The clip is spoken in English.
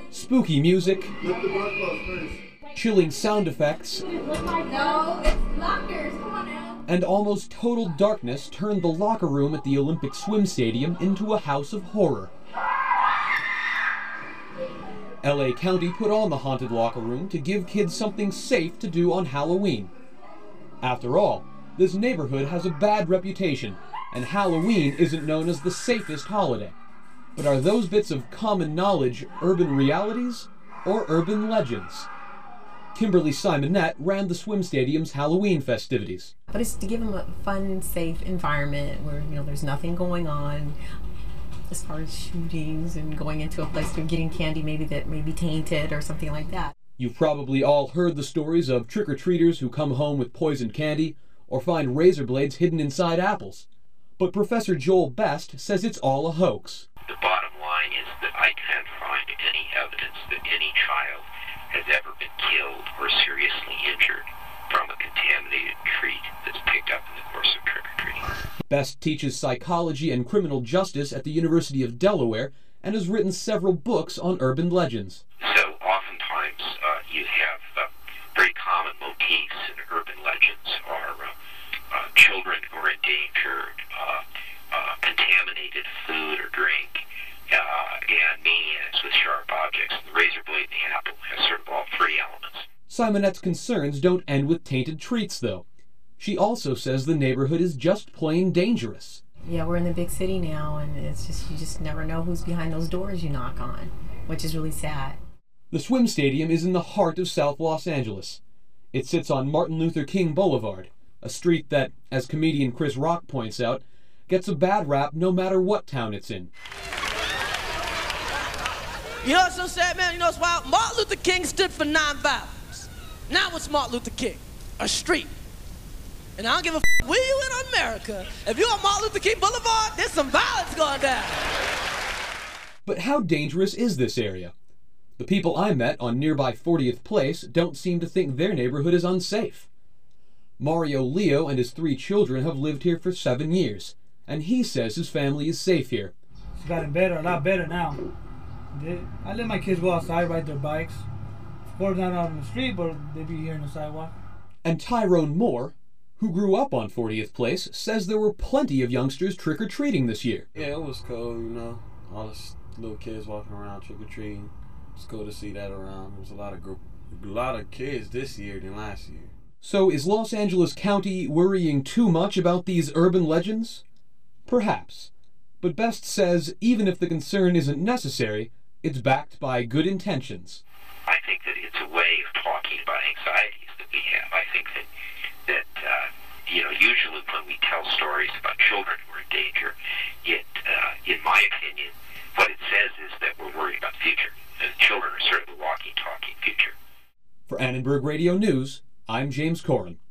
spooky music, chilling sound effects, and almost total darkness turned the locker room at the Olympic Swim Stadium into a house of horror. LA County put on the haunted locker room to give kids something safe to do on Halloween. After all, this neighborhood has a bad reputation, and Halloween isn't known as the safest holiday. But are those bits of common knowledge urban realities or urban legends? Kimberly Simonette ran the swim stadium's Halloween festivities. But it's to give them a fun, safe environment where, there's nothing going on as far as shootings and going into a place and getting candy maybe that may be tainted or something like that. You've probably all heard the stories of trick-or-treaters who come home with poisoned candy or find razor blades hidden inside apples. But Professor Joel Best says it's all a hoax. The bottom line is that I can't find any evidence that any child has ever been killed or seriously injured from a contaminated treat that's picked up in the course of trick-or-treating. Best teaches psychology and criminal justice at the University of Delaware and has written several books on urban legends. So oftentimes you have very common motifs in urban legends are children who are endangered, contaminated food or drink, and maniacs with sharp objects. And the razor blade and the apple has sort of all three elements. Simonette's concerns don't end with tainted treats, though. She also says the neighborhood is just plain dangerous. Yeah, we're in the big city now, and you just never know who's behind those doors you knock on, which is really sad. The swim stadium is in the heart of South Los Angeles. It sits on Martin Luther King Boulevard, a street that, as comedian Chris Rock points out, gets a bad rap no matter what town it's in. You know what's so sad, man? You know what's wild? Martin Luther King stood for nonviolence. Now what's Martin Luther King? A street. And I don't give a where you in America. If you're on Martin Luther King Boulevard, there's some violence going down. But how dangerous is this area? The people I met on nearby 40th Place don't seem to think their neighborhood is unsafe. Mario Leo and his 3 children have lived here for 7 years, and he says his family is safe here. It's gotten better, a lot better now. I let my kids go outside, ride their bikes. Of course, not out on the street, but they be here on the sidewalk. And Tyrone Moore, who grew up on 40th Place, says there were plenty of youngsters trick-or-treating this year. Yeah, it was cool, all the little kids walking around trick-or-treating. It's cool to see that around. There was a lot of kids this year than last year. So is Los Angeles County worrying too much about these urban legends? Perhaps. But Best says even if the concern isn't necessary, it's backed by good intentions. I think that it's a way of talking about anxieties that we have. I think that usually when we tell stories about children who are in danger, in my opinion, what it says is that we're worried about the future. And children are sort of the walking, talking future. For Annenberg Radio News, I'm James Corin.